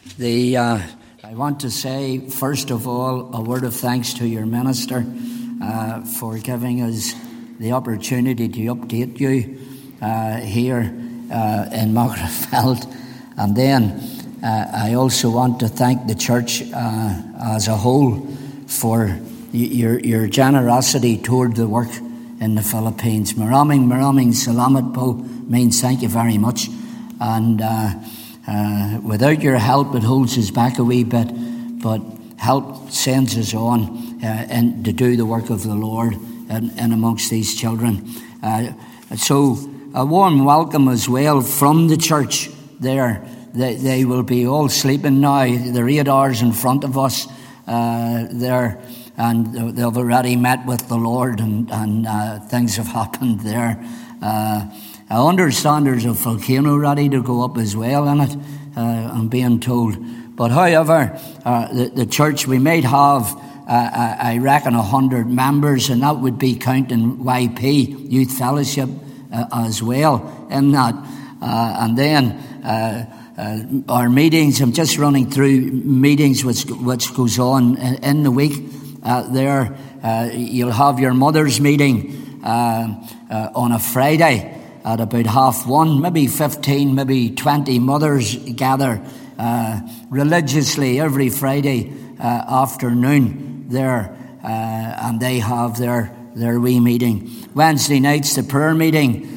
I want to say, first of all, a word of thanks to your minister for giving us the opportunity to update you here in Magherafelt. And then I also want to thank the church as a whole for your generosity toward the work in the Philippines. Maraming salamat po means thank you very much. And without your help, it holds us back a wee bit, but help sends us on and to do the work of the Lord and amongst these children. So a warm welcome as well from the church there. They will be all sleeping now. They're 8 hours in front of us there, and they've already met with the Lord, and things have happened there. I understand there's a volcano ready to go up as well in it, I'm being told. But however, the church, we might have, I reckon, 100 members, and that would be counting YP, Youth Fellowship, as well in that. And then our meetings, I'm just running through meetings which goes on in the week. There, you'll have your mother's meeting on a Friday at about 1:30, maybe 15, maybe 20 mothers gather religiously every Friday afternoon there, and they have their wee meeting. Wednesday nights, the prayer meeting,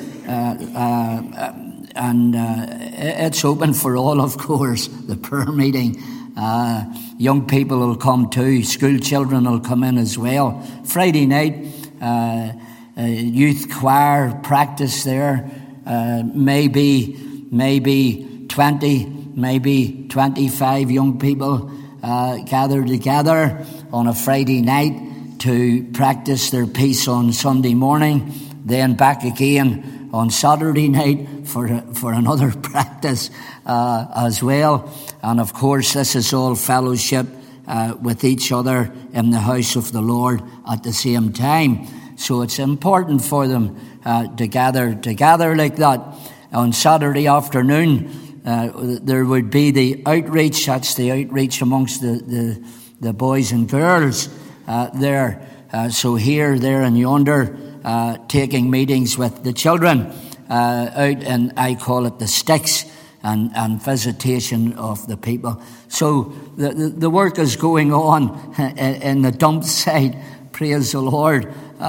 and it's open for all, of course, the prayer meeting. Young people will come too, school children will come in as well. Friday night, youth choir practice there, maybe 20, maybe 25 young people gather together on a Friday night to practice their piece on Sunday morning, then back again on Saturday night for another practice as well. And of course, this is all fellowship with each other in the house of the Lord at the same time. So it's important for them to gather together like that. On Saturday afternoon, there would be the outreach. That's the outreach amongst the boys and girls there. So here, there and yonder, taking meetings with the children out, and I call it the sticks, and visitation of the people. So the work is going on in the dump site. Praise the Lord.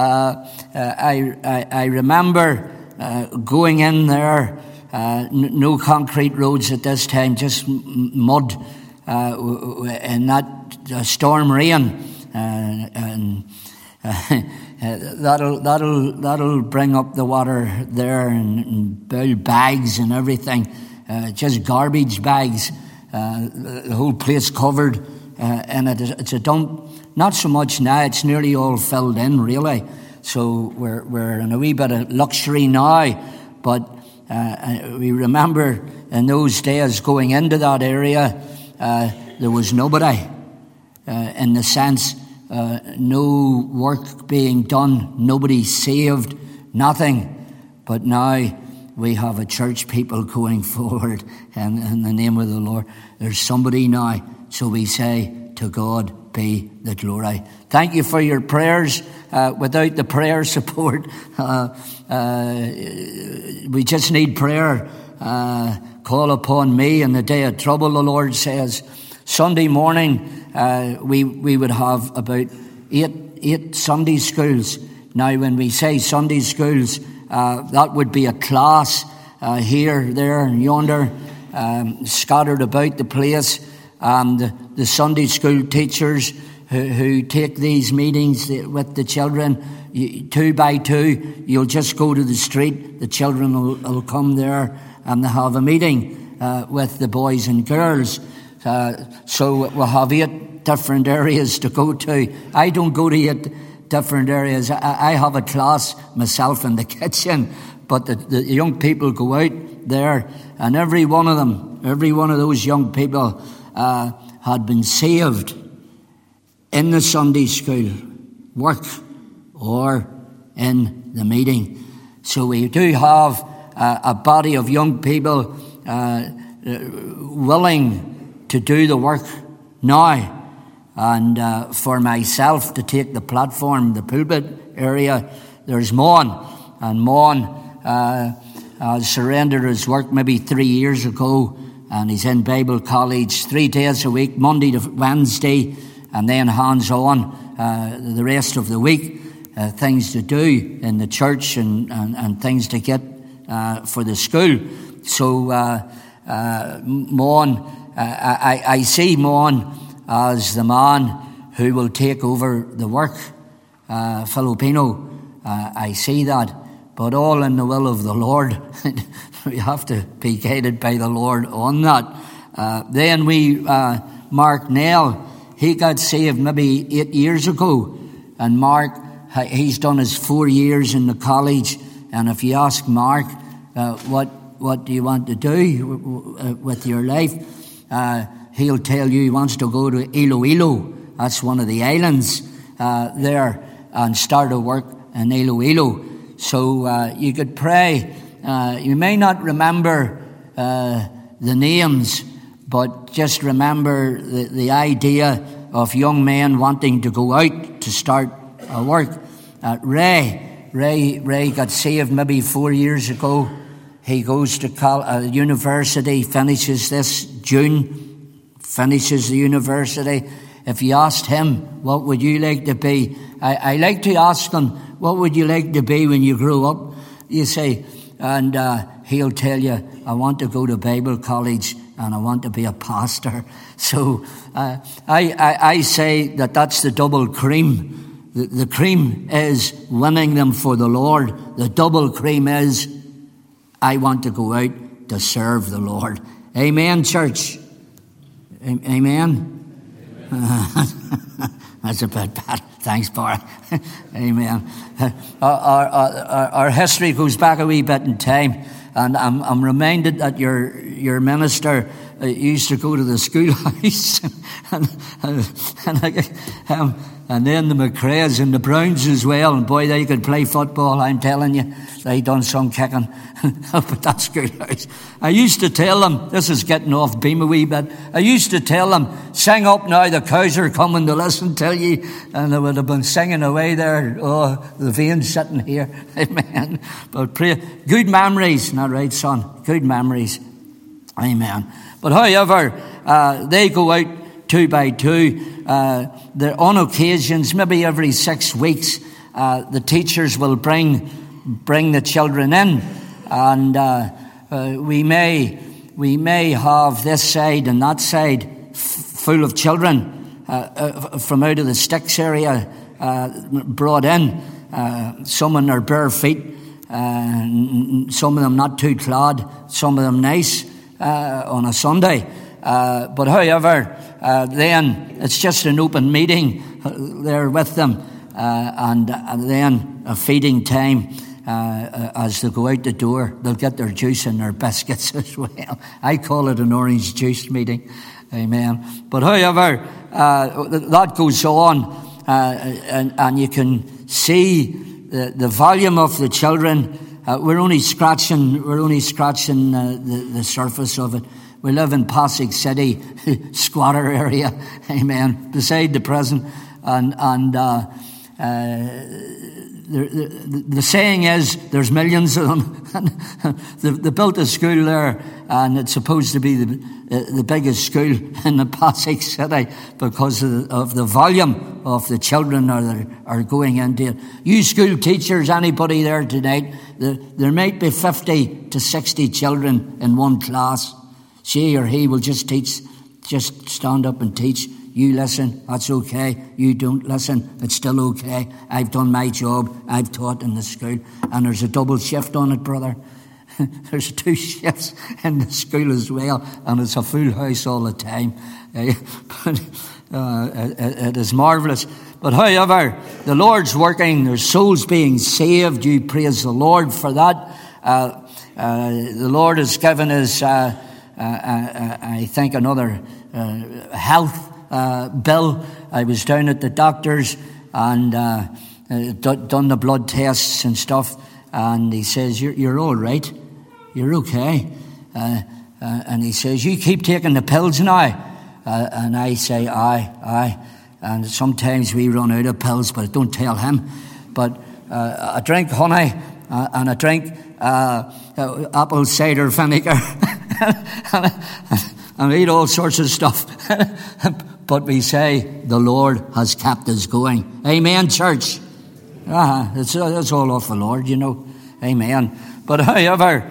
I remember going in there, no concrete roads at this time, just mud, and that storm rain, and that'll bring up the water there, and build bags and everything, just garbage bags, the whole place covered in it. It's a dump. Not so much now, it's nearly all filled in, really. So we're in a wee bit of luxury now, but we remember in those days going into that area, there was nobody, in the sense, no work being done, nobody saved, nothing. But now we have a church people going forward in the name of the Lord. There's somebody now, so we say, to God be the glory. Thank you for your prayers. Without the prayer support, we just need prayer. Call upon me in the day of trouble, the Lord says. Sunday morning, we would have about eight Sunday schools. Now, when we say Sunday schools, that would be a class here, there, and yonder, scattered about the place. And the Sunday school teachers who take these meetings with the children, 2 by 2, you'll just go to the street, the children will come there and they'll have a meeting with the boys and girls. So we'll have 8 different areas to go to. I don't go to 8 different areas. I have a class myself in the kitchen, but the young people go out there, and every one of those young people had been saved in the Sunday school work or in the meeting. So we do have a body of young people willing to do the work now. And for myself to take the platform, the pulpit area, there's Mon. And Mon surrendered his work maybe 3 years ago, and he's in Bible college 3 days a week, Monday to Wednesday, and then hands-on the rest of the week. Things to do in the church and things to get for the school. So Mon, I see Mon as the man who will take over the work. Filipino, I see that, but all in the will of the Lord. We have to be guided by the Lord on that. Then Mark Nell, he got saved maybe 8 years ago, and Mark, he's done his 4 years in the college. And if you ask Mark, what do you want to do with your life? He'll tell you he wants to go to Iloilo. That's one of the islands there, and start a work in Iloilo. So you could pray. You may not remember the names, but just remember the idea of young men wanting to go out to start a work. Ray got saved maybe 4 years ago. He goes to university, finishes this June, finishes the university. If you asked him, what would you like to be? I like to ask them, what would you like to be when you grow up? You say, and he'll tell you, I want to go to Bible college and I want to be a pastor. So I say that's the double cream. The cream is winning them for the Lord. The double cream is, I want to go out to serve the Lord. Amen, church. Amen. That's a bit bad. Thanks, Bart. Amen. Our history goes back a wee bit in time, and I'm reminded that your minister used to go to the schoolhouse, and then the McRaes and the Browns as well. And boy, they could play football. I'm telling you, they done some kicking up at that schoolhouse. I used to tell them, this is getting off beam a wee bit. I used to tell them, sing up now, the cows are coming to listen to you. And they would have been singing away there. Oh, the veins sitting here. Amen. But pray, good memories, not right, son? Good memories. Amen. But however, they go out 2 by 2. They're on occasions, maybe every 6 weeks, the teachers will bring the children in, and we may have this side and that side full of children from out of the sticks area brought in. Some in their bare feet, some of them not too clad, some of them nice on a Sunday. But however, then it's just an open meeting there with them, and then a feeding time. As they go out the door, they'll get their juice and their biscuits as well. I call it an orange juice meeting. Amen. But however, that goes on, and you can see the volume of the children. We're only scratching the surface of it. We live in Pasig City, squatter area, amen, beside the prison. And the saying is, there's millions of them. They built a school there, and it's supposed to be the biggest school in the Pasig City because of the volume of the children are going into it. You school teachers, anybody there tonight, there might be 50 to 60 children in one class. She or he will just stand up and teach. You listen, that's okay. You don't listen, it's still okay. I've done my job. I've taught in the school. And there's a double shift on it, brother. There's 2 shifts in the school as well. And it's a full house all the time. But it is marvellous. But however, the Lord's working. There's souls being saved. You praise the Lord for that. The Lord has given us... I think another health bill. I was down at the doctor's and done the blood tests and stuff, and he says, you're all right, you're okay, and he says, you keep taking the pills now. And I say, aye. And sometimes we run out of pills, but I don't tell him. But I drink honey, and I drink apple cider vinegar, and eat all sorts of stuff. But we say, the Lord has kept us going. Amen, church? It's all off the Lord, you know. Amen. But however,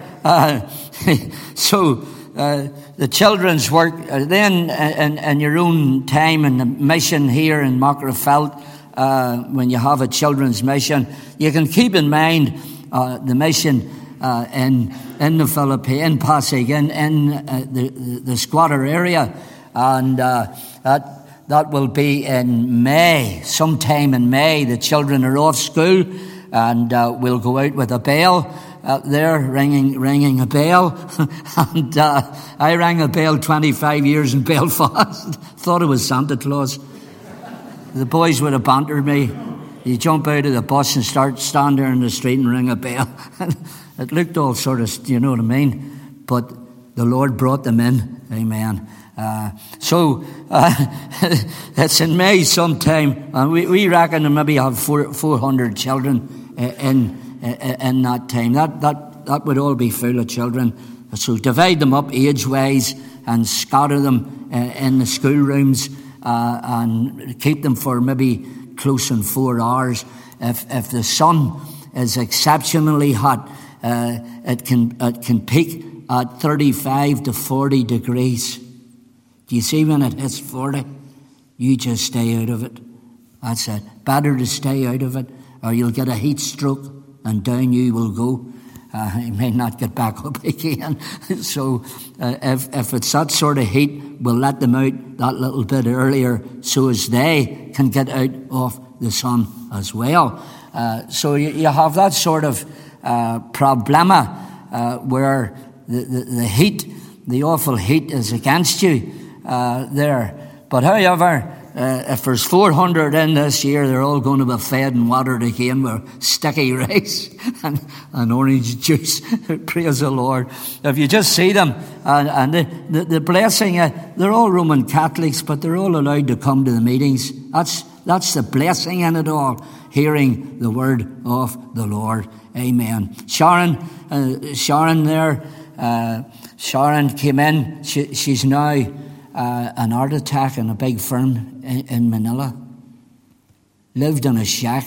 the children's work, then in your own time in the mission here in Magherafelt, when you have a children's mission, you can keep in mind the mission in the Philippines, in Pasig, in the squatter area, and that will be in May. Sometime in May, the children are off school, and we'll go out with a bell out there, ringing a bell. And I rang a bell 25 years in Belfast. Thought it was Santa Claus. The boys would have bantered me. You jump out of the bus and stand there in the street and ring a bell. It looked all sort of, you know what I mean? But the Lord brought them in. Amen. It's in May sometime, and we reckon maybe have 400 children in that time. That would all be full of children. So divide them up age-wise and scatter them in the schoolrooms and keep them for maybe close on 4 hours. If the sun is exceptionally hot, it can peak at 35 to 40 degrees. Do you see when it hits 40? You just stay out of it. That's it. Better to stay out of it, or you'll get a heat stroke and down you will go. You may not get back up again. So if it's that sort of heat, we'll let them out that little bit earlier so as they can get out of the sun as well. So you have that sort of problema where the heat, the awful heat is against you there. But however, if there's 400 in this year, they're all going to be fed and watered again with sticky rice and orange juice. Praise the Lord. If you just see them, and the blessing, they're all Roman Catholics, but they're all allowed to come to the meetings. That's the blessing in it all, hearing the word of the Lord. Amen. Sharon there, Sharon came in. She's now an art attack in a big firm in Manila. Lived in a shack,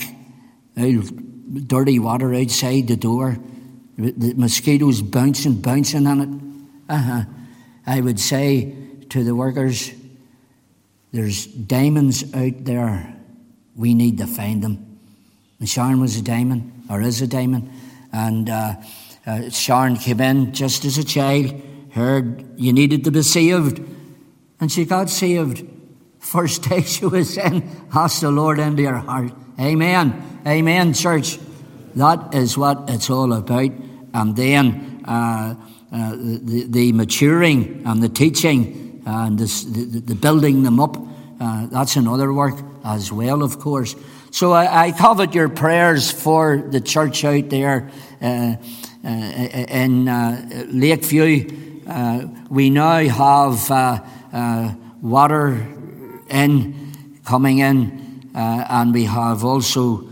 dirty water outside the door, the mosquitoes bouncing on it. I would say to the workers, there's diamonds out there. We need to find them. And Sharon was a diamond, or is a diamond. And Sharon came in just as a child, heard you needed to be saved. And she got saved. First day she was in, asked the Lord into her heart. Amen. Amen, church. That is what it's all about. And then the maturing and the teaching and the building them up, that's another work as well, of course. So I covet your prayers for the church out there in Lakeview. We now have water coming in, and we have also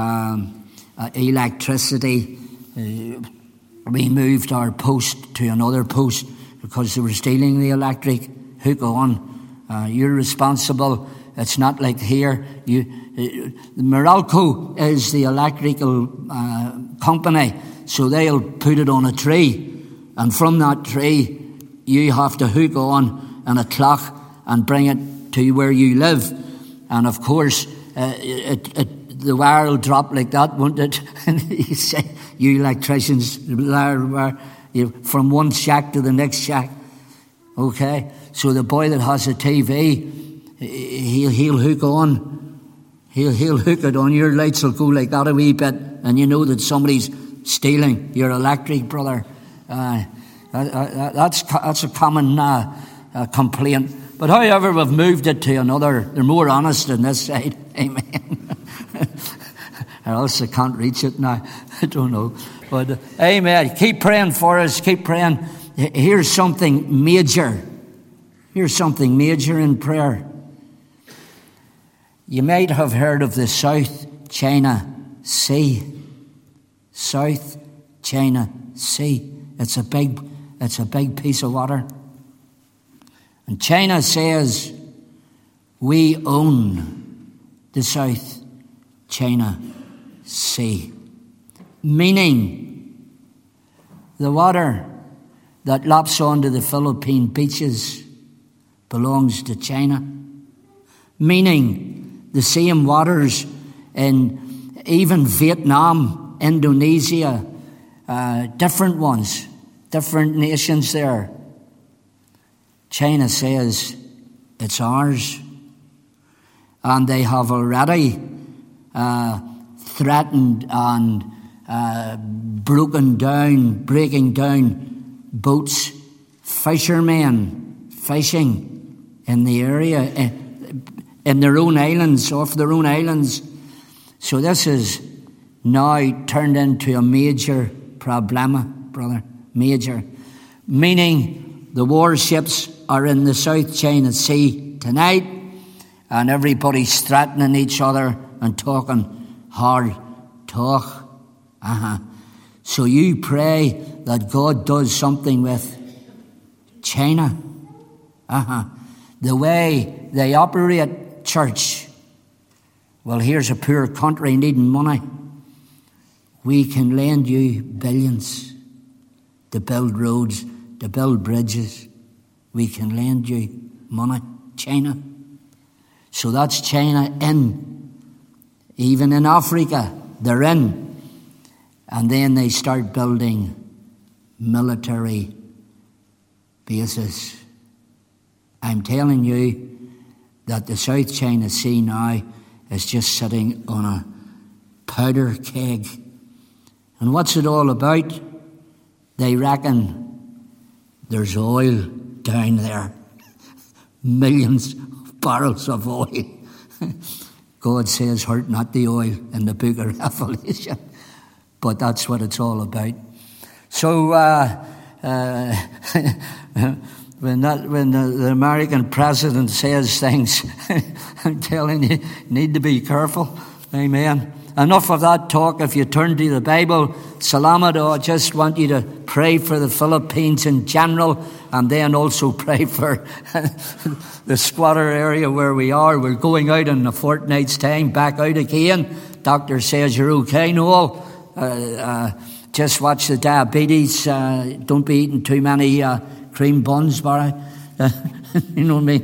electricity. We moved our post to another post because they were stealing the electric. Hook on. You're responsible. It's not like here. Meralco is the electrical company, so they'll put it on a tree, and from that tree you have to hook on a clock and bring it to where you live. And of course, the wire will drop like that, won't it? And you say, you electricians, from one shack to the next shack. Okay, so the boy that has a TV, he'll hook on. He'll hook it on. Your lights will go like that a wee bit, and you know that somebody's stealing your electric, brother. That's a common complaint. But however, we've moved it to another. They're more honest on this side. Amen. Or else I can't reach it now. I don't know. But amen. Keep praying for us. Keep praying. Here's something major. Here's something major in prayer. You might have heard of the South China Sea. South China Sea. It's a big piece of water. And China says we own the South China Sea. Meaning the water that laps onto the Philippine beaches belongs to China. Meaning the same waters in even Vietnam, Indonesia, different ones, different nations there. China says it's ours. And they have already threatened and breaking down boats, fishermen fishing in the area, in their own islands, off their own islands. So this is now turned into a major problem, brother, major. Meaning the warships are in the South China Sea tonight, and everybody's threatening each other and talking hard talk. So you pray that God does something with China. The way they operate church. Well, here's a poor country needing money. We can lend you billions to build roads, to build bridges. We can lend you money. China. So that's China in. Even in Africa, they're in. And then they start building military bases. I'm telling you that the South China Sea now is just sitting on a powder keg. And what's it all about? They reckon there's oil down there. Millions of barrels of oil. God says, hurt not the oil in the book of Revelation. But that's what it's all about. So when the American president says things, I'm telling you, need to be careful. Amen. Enough of that talk. If you turn to the Bible, Salamat, I just want you to pray for the Philippines in general, and then also pray for the squatter area where we are. We're going out in a fortnight's time, back out again. Doctor says you're okay, Noel. Just watch the diabetes. Don't be eating too many cream buns, Barry. You know what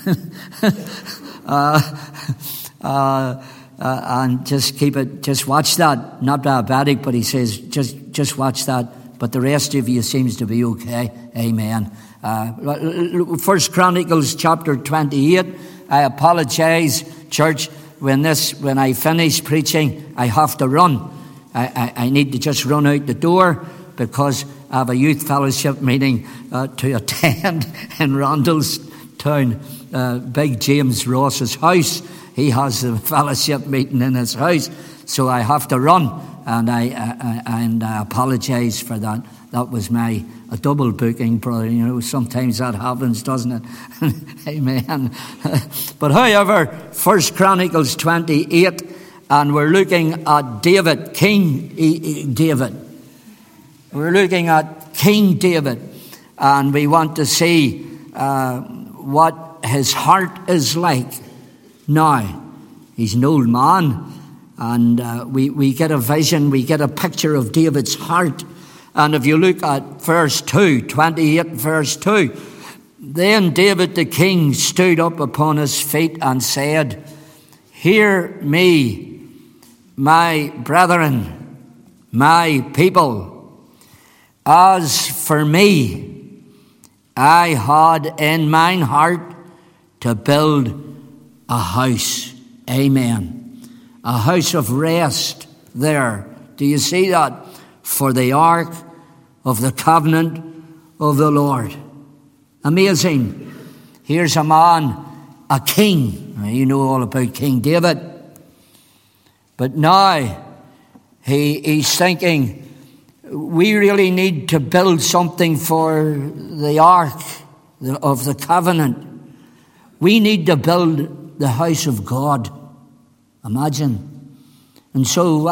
I mean? And just keep it. Just watch that. Not diabetic, but he says just watch that. But the rest of you seems to be okay. Amen. 1 Chronicles chapter 28. I apologize, church. When I finish preaching, I have to run. I need to just run out the door because I have a youth fellowship meeting to attend in Randallstown, Big James Ross's house. He has a fellowship meeting in his house, so I have to run, and I apologise for that. That was a double booking, brother. You know, sometimes that happens, doesn't it? Amen. But however, 1 Chronicles 28. And we're looking at David, King David. We're looking at King David. And we want to see what his heart is like now. He's an old man. And we get a vision, we get a picture of David's heart. And if you look at verse 2, 28 verse 2. Then David the king stood up upon his feet and said, "Hear me, my brethren, my people. As for me, I had in mine heart to build a house." Amen. A house of rest there. Do you see that? For the ark of the covenant of the Lord. Amazing. Here's a man, a king. You know all about King David. But now he's thinking, we really need to build something for the ark of the covenant. We need to build the house of God. Imagine. And so,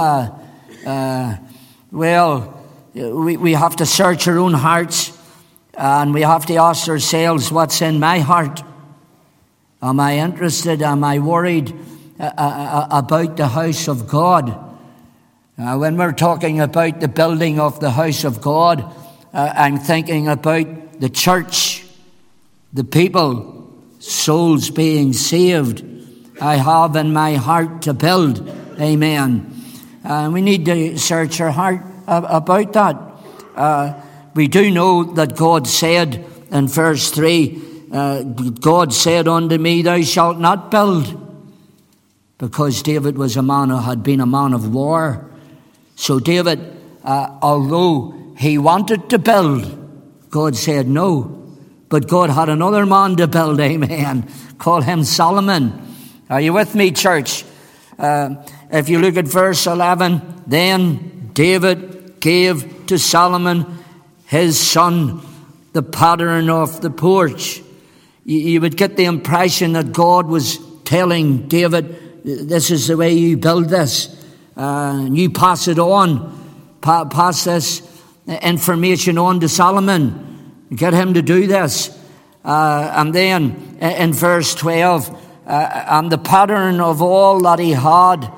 we have to search our own hearts, and we have to ask ourselves, what's in my heart? Am I interested? Am I worried about the house of God? When we're talking about the building of the house of God, I'm thinking about the church, the people, souls being saved. I have in my heart to build. Amen. We need to search our heart about that. We do know that God said in verse 3, God said unto me, thou shalt not build, because David was a man who had been a man of war. So David, although he wanted to build, God said no. But God had another man to build, amen. Call him Solomon. Are you with me, church? If you look at verse 11, then David gave to Solomon his son the pattern of the porch. You would get the impression that God was telling David, this is the way you build this. You pass it on, pass this information on to Solomon. Get him to do this. And then in verse 12, and the pattern of all that he had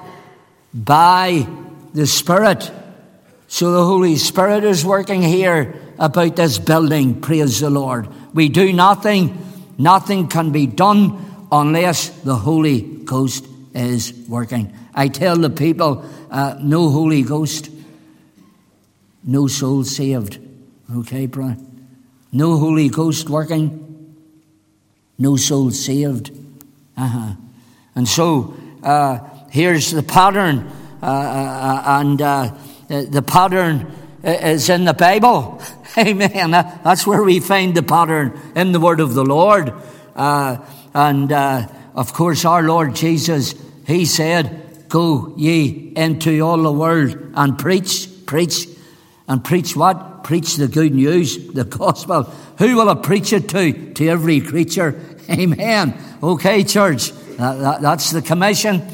by the Spirit. So the Holy Spirit is working here about this building, praise the Lord. We do nothing. Nothing can be done unless the Holy Ghost is working. I tell the people, no Holy Ghost, no soul saved. Okay, Brian? No Holy Ghost working, no soul saved. And so, here's the pattern, and the pattern is in the Bible. Amen. That's where we find the pattern, in the Word of the Lord. Of course, our Lord Jesus, he said, go ye into all the world and preach. And preach what? Preach the good news, the gospel. Who will I preach it to? To every creature. Amen. Okay, church. That's the commission.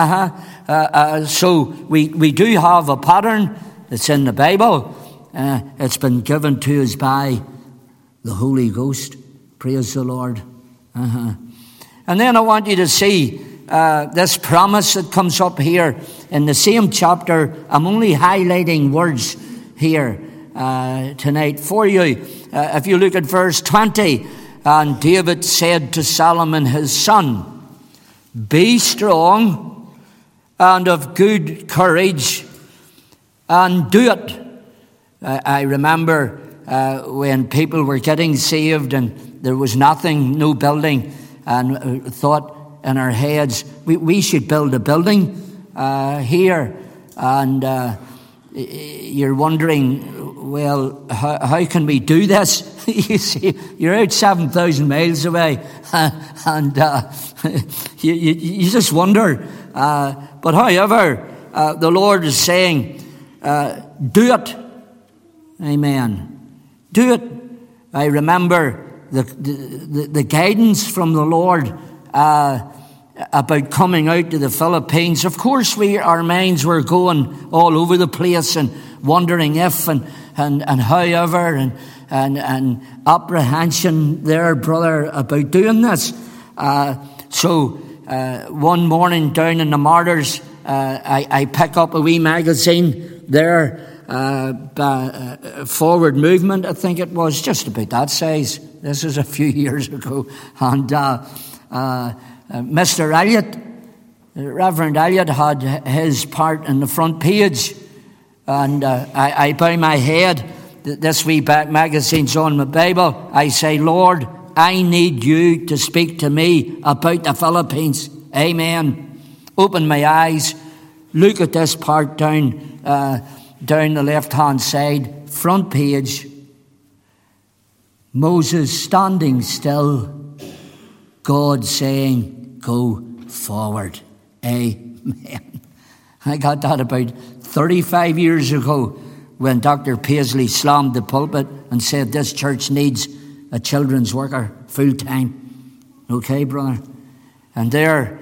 So we do have a pattern that's in the Bible. It's been given to us by the Holy Ghost. Praise the Lord. And then I want you to see this promise that comes up here in the same chapter. I'm only highlighting words here tonight for you. If you look at verse 20, and David said to Solomon his son, be strong and of good courage, and do it. I remember when people were getting saved and there was nothing, no building, and thought in our heads, we should build a building here. And you're wondering, well, how can we do this? You see, you're out 7,000 miles away, and you just wonder. But however, the Lord is saying, do it. Amen. Do it. I remember the guidance from the Lord about coming out to the Philippines. Of course, our minds were going all over the place and wondering if and however and apprehension there, brother, about doing this. So one morning down in the Martyrs, I pick up a wee magazine there, Forward Movement, I think it was, just about that size. This is a few years ago. And Mr. Elliot, Reverend Elliot, had his part in the front page. And I bow my head. This wee back magazine's on my Bible. I say, Lord, I need you to speak to me about the Philippines. Amen. Open my eyes. Look at this part down the left-hand side, front page. Moses standing still, God saying, go forward. Amen. I got that about 35 years ago when Dr. Paisley slammed the pulpit and said this church needs a children's worker full time. Okay, brother? And there,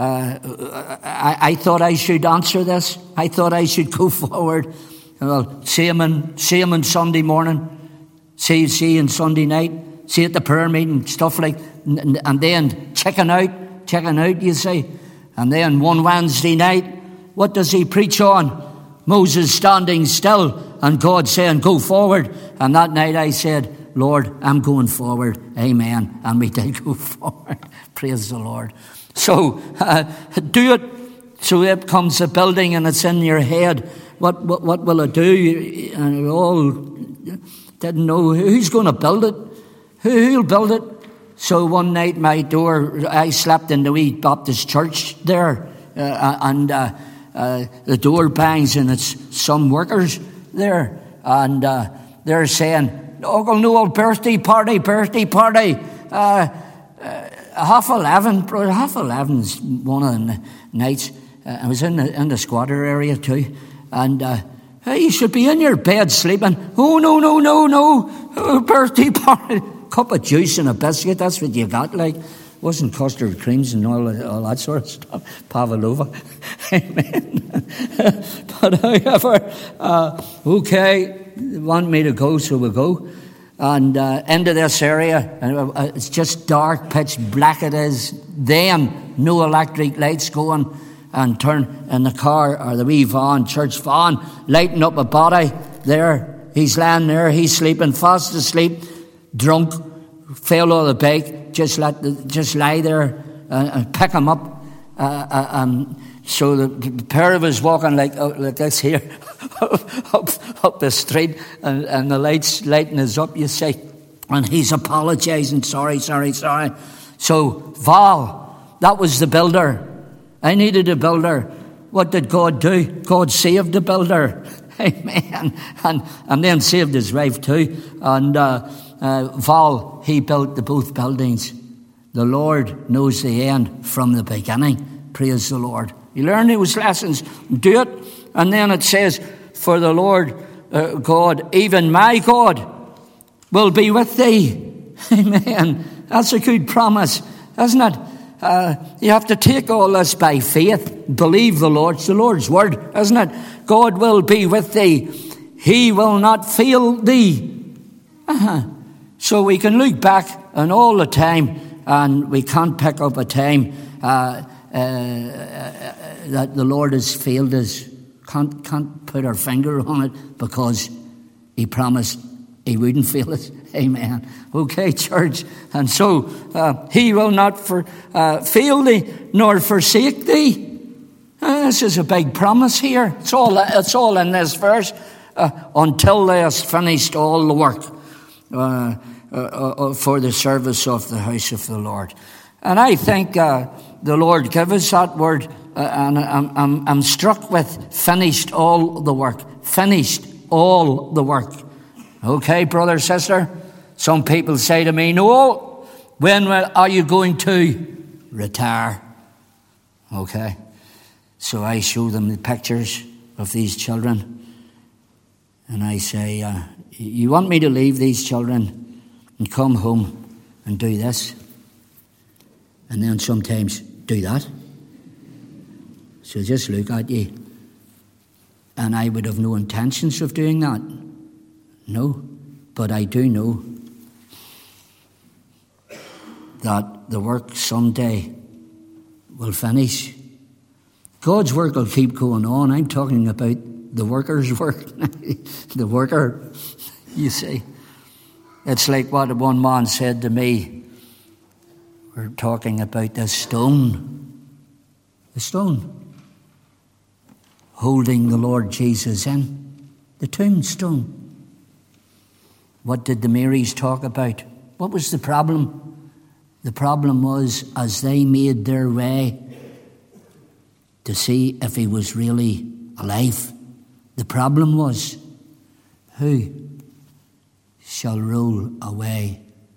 I thought I should answer this. I thought I should go forward. Well, see him on Sunday morning. See on Sunday night. See at the prayer meeting, stuff like, and then checking out, you see. And then one Wednesday night, what does he preach on? Moses standing still and God saying, go forward. And that night I said, Lord, I'm going forward. Amen. And we did go forward. Praise the Lord. So do it. So up comes a building and it's in your head. What will it do? And we all didn't know who's going to build it. Who'll build it? So one night I slept in the wee Baptist church there, and the door bangs and it's some workers there, and they're saying, Uncle Noel, birthday party, 11:30's one of the nights. I was in the squatter area too, and hey, you should be in your bed sleeping. Oh, no, birthday party. Cup of juice and a biscuit, that's what you got, like. Wasn't custard creams and all that sort of stuff. Pavlova. Amen. But however, okay, they want me to go, so we'll go. And into this area, and it's just dark, pitch black it is. Then, no electric lights going, and turn in the car, or the wee van, church van, lighting up a body there. He's lying there, he's sleeping, fast asleep, drunk, fell off the bike, just lie there and pick him up. So the pair of us walking like this here, up the street, and the lights lighting us up, you see. And he's apologising, sorry. So Val, that was the builder. I needed a builder. What did God do? God saved the builder. Amen. And then saved his wife too. And Val, he built the both buildings. The Lord knows the end from the beginning. Praise the Lord. You learn those lessons, do it. And then it says, for the Lord God, even my God, will be with thee. Amen. That's a good promise, isn't it? You have to take all this by faith. Believe the Lord. It's the Lord's word, isn't it? God will be with thee. He will not fail thee. So we can look back on all the time, and we can't pick up a time that the Lord has failed us. Can't put our finger on it, because he promised he wouldn't fail us. Amen. Okay, church. And so he will not fail thee nor forsake thee. This is a big promise here. It's all in this verse. Until thou hast finished all the work for the service of the house of the Lord. And I think the Lord gave us that word, and I'm struck with finished all the work. Finished all the work. Okay, brother, sister? Some people say to me, Noel, when are you going to retire? Okay. So I show them the pictures of these children. And I say, you want me to leave these children and come home and do this? And then sometimes do that? So just look at you. And I would have no intentions of doing that. No. But I do know that the work someday will finish. God's work will keep going on. I'm talking about the worker's work. The worker, you see. It's like what one man said to me. We're talking about this stone. The stone. Holding the Lord Jesus in. The tombstone. What did the Marys talk about? What was the problem? The problem was, as they made their way to see if he was really alive, the problem was, who shall roll away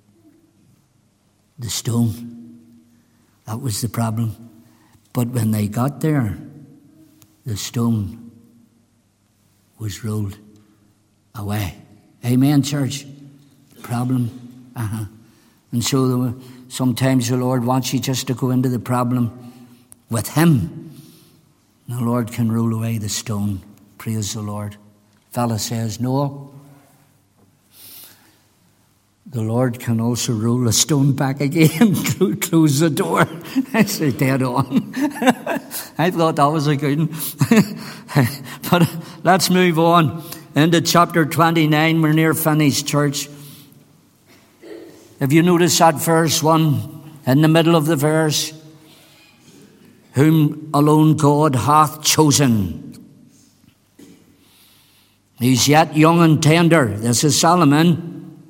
the stone? That was the problem. But when they got there, the stone was rolled away. Amen, church. The problem And so sometimes the Lord wants you just to go into the problem with him. The Lord can roll away the stone. Praise the Lord. Fella says, Noel, the Lord can also roll the stone back again, close the door. I said, dead on. I thought that was a good one. But let's move on into chapter 29. We're near finished, church. If you notice that verse 1, in the middle of the verse, whom alone God hath chosen. He's yet young and tender. This is Solomon.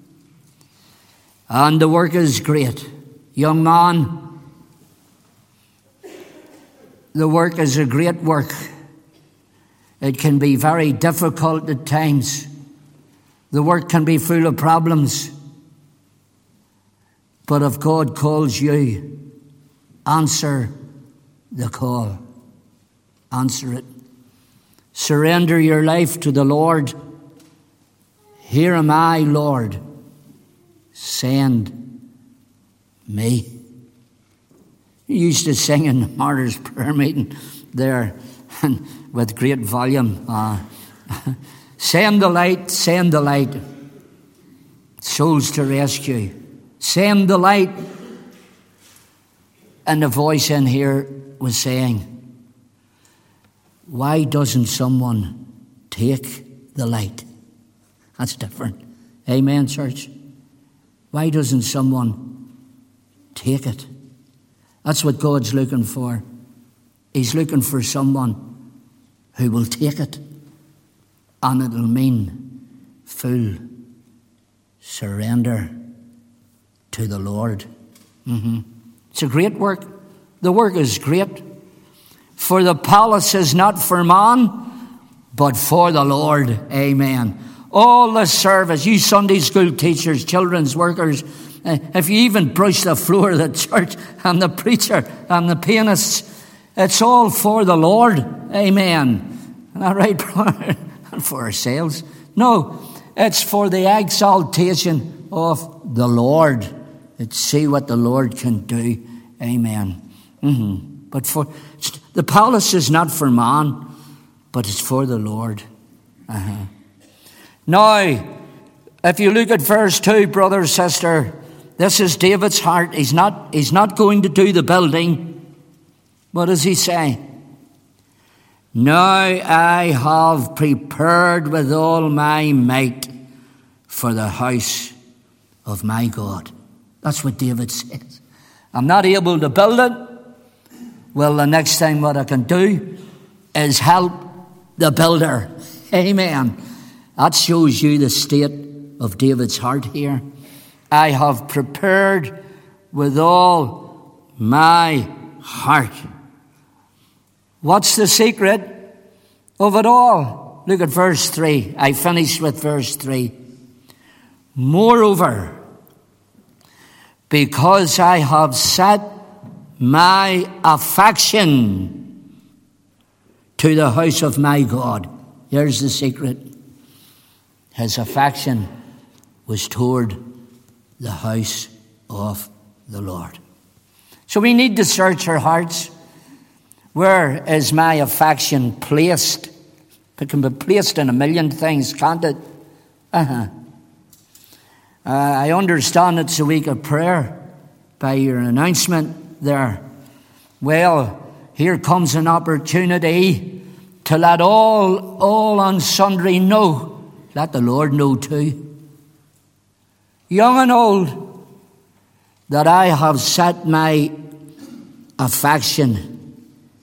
And the work is great. Young man, the work is a great work. It can be very difficult at times. The work can be full of problems. But if God calls you, answer the call. Answer it. Surrender your life to the Lord. Here am I, Lord. Send me. You used to sing in the martyrs' prayer meeting there with great volume. Send the light, send the light. Souls to rescue. Send the light. And the voice in here was saying, why doesn't someone take the light? That's different. Amen, church. Why doesn't someone take it? That's what God's looking for. He's looking for someone who will take it. And it'll mean full surrender to the Lord. It's a great work. The work is great. For the palace is not for man, but for the Lord. Amen. All the service, you Sunday school teachers, children's workers, if you even brush the floor of the church and the preacher and the pianists, it's all for the Lord. Amen. Isn't that right, brother? Not for ourselves. No, it's for the exaltation of the Lord. It's see what the Lord can do. Amen. But for the palace is not for man, but it's for the Lord. Now, if you look at verse 2, brother, sister, this is David's heart. He's not going to do the building. What does he say? Now I have prepared with all my might for the house of my God. That's what David says. I'm not able to build it. Well, the next thing what I can do is help the builder. Amen. That shows you the state of David's heart here. I have prepared with all my heart. What's the secret of it all? Look at verse 3. I finished with verse 3. Moreover, because I have set my affection to the house of my God. Here's the secret. His affection was toward the house of the Lord. So we need to search our hearts. Where is my affection placed? It can be placed in a million things, can't it? I understand it's a week of prayer by your announcement there. Well, here comes an opportunity to let all and sundry know. Let the Lord know too, young and old, that I have set my affection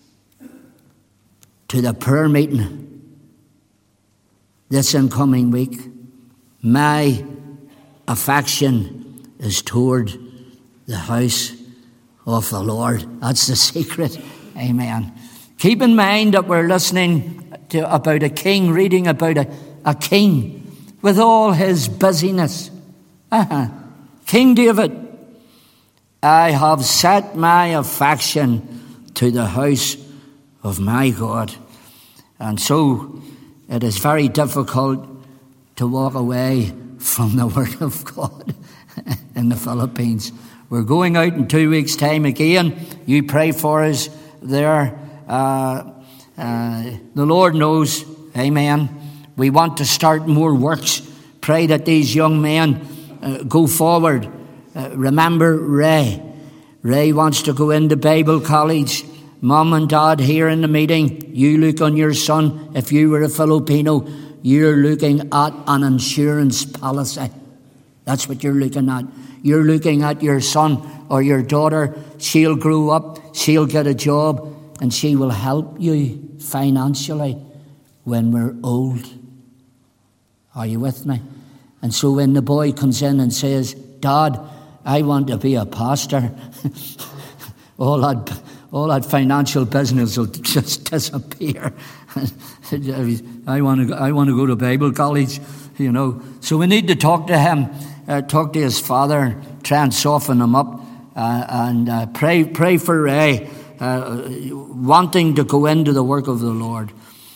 to the prayer meeting this incoming week. My affection is toward the house of the Lord. That's the secret. Amen. Keep in mind that we're listening about a king, reading about a king with all his busyness. King David, I have set my affection to the house of my God. And so it is very difficult to walk away from the Word of God. in the Philippines. We're going out in 2 weeks' time again. You pray for us there. The Lord knows. Amen. We want to start more works. Pray that these young men go forward. Remember Ray. Ray wants to go into Bible college. Mom and Dad here in the meeting, you look on your son. If you were a Filipino, you're looking at an insurance policy. That's what you're looking at. You're looking at your son or your daughter. She'll grow up, she'll get a job, and she will help you financially when we're old. Are you with me? And so when the boy comes in and says, Dad, I want to be a pastor, all that financial business will just disappear. I want to go to Bible college, So we need to talk to him, talk to his father, try and soften him up, and pray for Ray, wanting to go into the work of the Lord.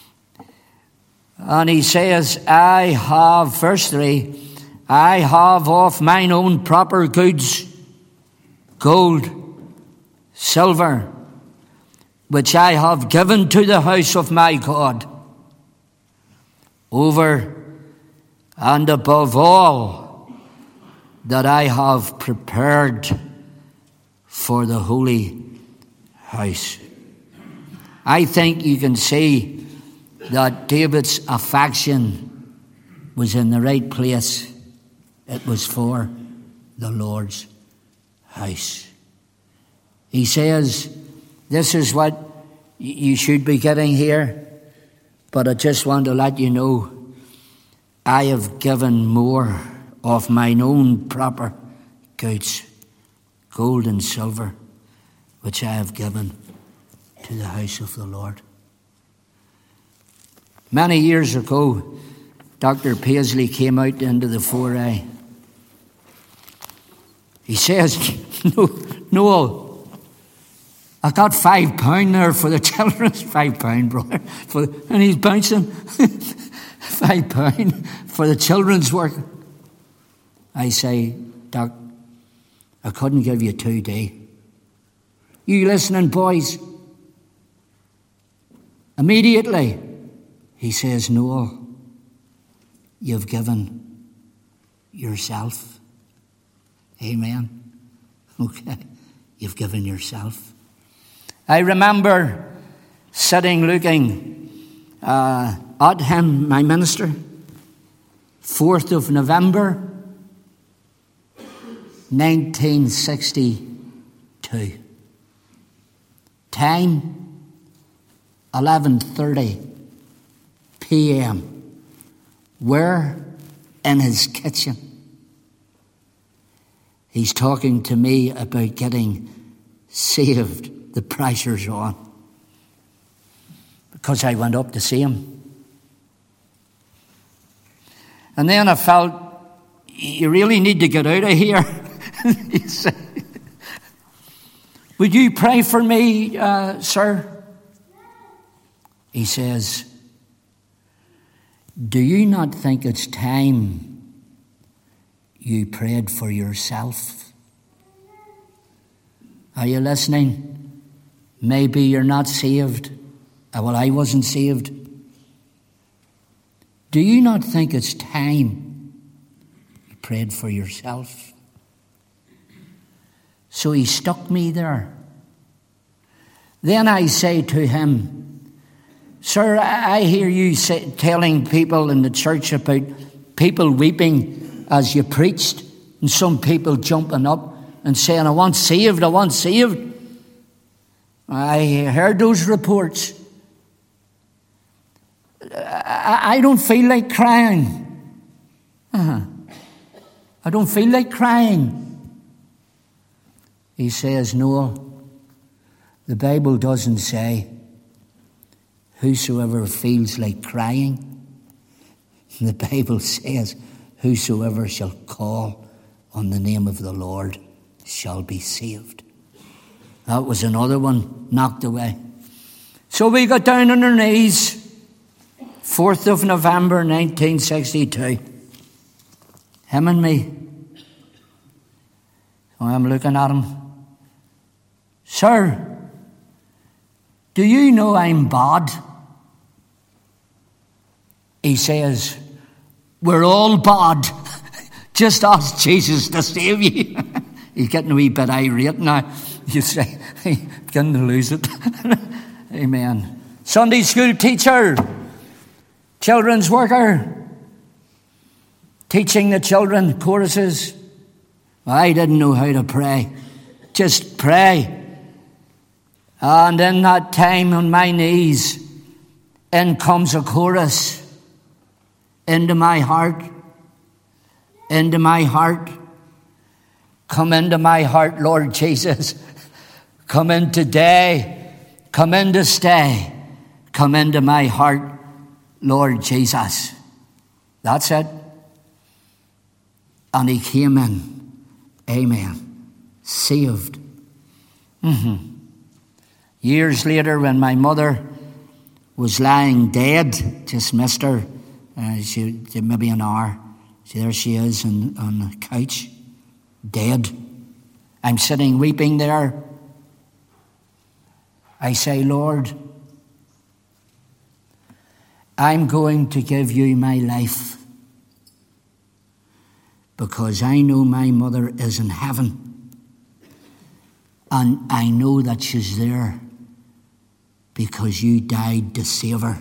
And he says, verse 3, I have of mine own proper goods, gold, silver, which I have given to the house of my God, over and above all that I have prepared for the holy house. I think you can see that David's affection was in the right place. It was for the Lord's house. He says, this is what you should be getting here, but I just want to let you know, I have given more of mine own proper goods, gold and silver, which I have given to the house of the Lord. Many years ago, Dr. Paisley came out into the foray. He says, Noel, I got £5 there for the children's £5, brother. And he's bouncing £5 for the children's work. I say, Doc, I couldn't give you 2 days. You listening, boys? Immediately, he says, Noel, you've given yourself. Amen. Okay, you've given yourself. I remember sitting looking at him, my minister, 4th of November, 1962. Time, 11:30 p.m. We're in his kitchen. He's talking to me about getting saved. The pressure's on. Because I went up to see him. And then I felt, you really need to get out of here. He said, would you pray for me, sir? He says, do you not think it's time you prayed for yourself? Are you listening? Maybe you're not saved. Well, I wasn't saved. Do you not think it's time you prayed for yourself? So he stuck me there. Then I say to him, sir, I hear you telling people in the church about people weeping as you preached, and some people jumping up and saying, I want saved, I want saved. I heard those reports. I don't feel like crying. I don't feel like crying. He says, Noel, the Bible doesn't say whosoever feels like crying. The Bible says, whosoever shall call on the name of the Lord shall be saved. That was another one knocked away. So we got down on our knees, 4th of November 1962. Him and me. I'm looking at him. Sir, do you know I'm bad? He says, we're all bad. Just ask Jesus to save you. He's getting a wee bit irate now. You say, he's beginning to lose it. Amen. Sunday school teacher, children's worker, teaching the children choruses. I didn't know how to pray. Just pray. And in that time on my knees, in comes a chorus. Into my heart. Into my heart. Come into my heart, Lord Jesus. Come in today. Come in to stay. Come into my heart, Lord Jesus. That's it. And he came in. Amen. Saved. Years later, when my mother was lying dead, just missed her, she maybe an hour. See, there she is on the couch, dead. I'm sitting weeping there. I say, Lord, I'm going to give you my life because I know my mother is in heaven and I know that she's there because you died to save her.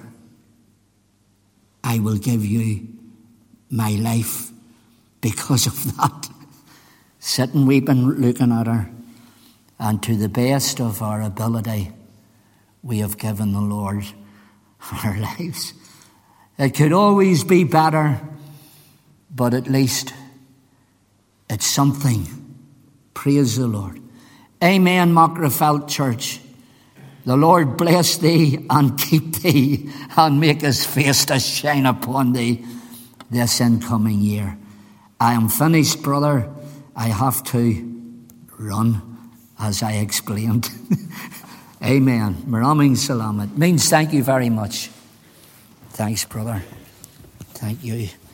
I will give you my life because of that. Sitting weeping, looking at her, and to the best of our ability, we have given the Lord our lives. It could always be better, but at least it's something. Praise the Lord. Amen, Mockrafelt Church. The Lord bless thee and keep thee and make his face to shine upon thee this incoming year. I am finished, brother. I have to run, as I explained. Amen. Maraming salamat. Means thank you very much. Thanks, brother. Thank you.